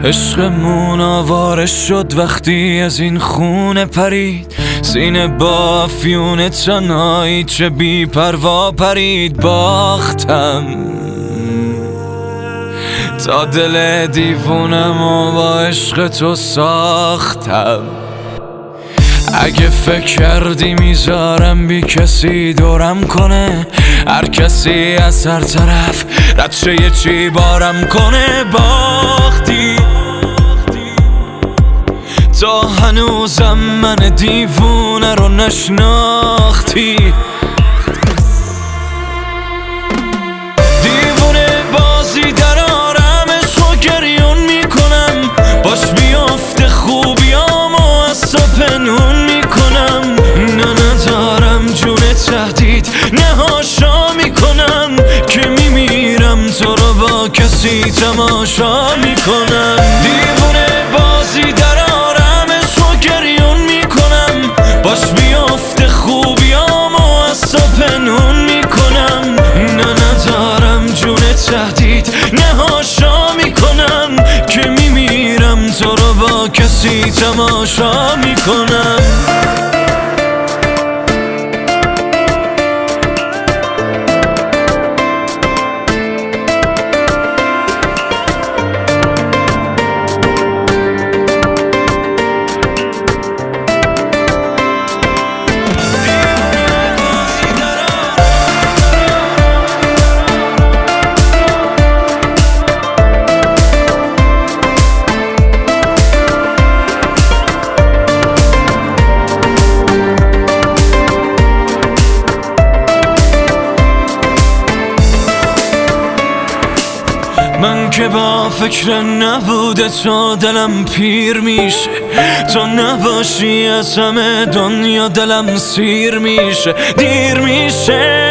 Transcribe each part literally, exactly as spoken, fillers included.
عشقمون آواره شد وقتی از این خونه پرید، سینه با افیون تنهایی چه بی پروا پرید. باختم تا دل دیوونم و با عشق تو ساختم. اگه فکر کردی میذارم بی کسی دورم کنه، هر کسی از هر طرف ردشه یه چی بارم کنه. باختی تا هنوزم من دیوونه رو نشناختی. دیوونه بازی در آرمش و گریون میکنم، باش بیافته خوبیامو از تو پنهون میکنم. نه ندارم جون تهدید، نه هاشا میکنم که میمیرم تو رو با کسی تماشا میکنم. دیوونه بازی در آرمش و گریون میکنم، باش بیافته خوبیامو از تو پنهون میکنم. نه ندارم جون تهدید، نه هاشا میکنم که میمیرم تو رو با کسی تماشا میکنم. من که با فکر نبوده تو دلم پیر میشه، تو نباشی از همه دنیا دلم سیر میشه. دیر میشه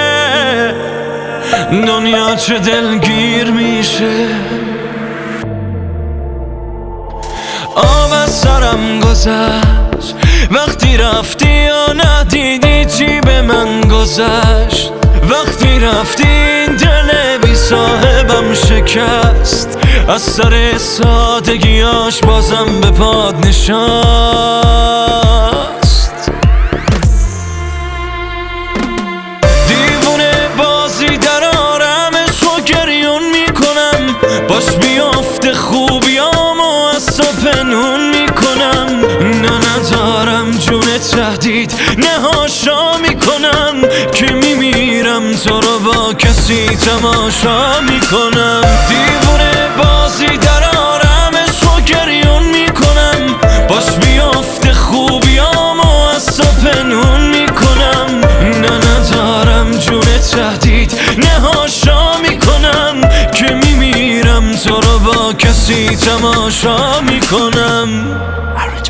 دنیا چه دلگیر میشه. آب از سرم گذشت وقتی رفتی و ندیدی چی به من گذشت. وقتی رفتی این دل بی صاحبم شکست، از سر سادگیاش بازم به پاد نشست. دیوونه بازی در آرمش و گریون میکنم، باش بیافته خوبیامو از تو پنهون میکنم. نه ندارم جون تهدید، نه هاشا میکنم که میمیرم تو رو با کسی تماشا میکنم. دیوونه بازی در آرمش و گریون میکنم، باش بیافته خوبیامو از تو پنهون میکنم. نه ندارم جون تهدید، نه هاشا میکنم که میمیرم تو رو با کسی تماشا میکنم.